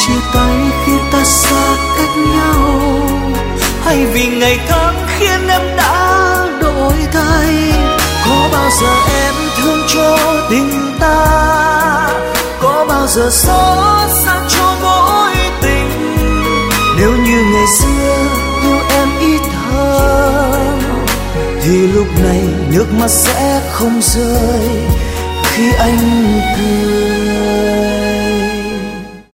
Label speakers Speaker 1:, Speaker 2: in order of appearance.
Speaker 1: chia tay khi ta xa cách nhau, hay vì ngày tháng khiến em đã đổi thay? Có bao giờ em thương cho tình ta, có bao giờ xót xa cho mối tình? Nếu như ngày xưa yêu em ít hơn, thì lúc này nước mắt sẽ không rơi khi anh cười.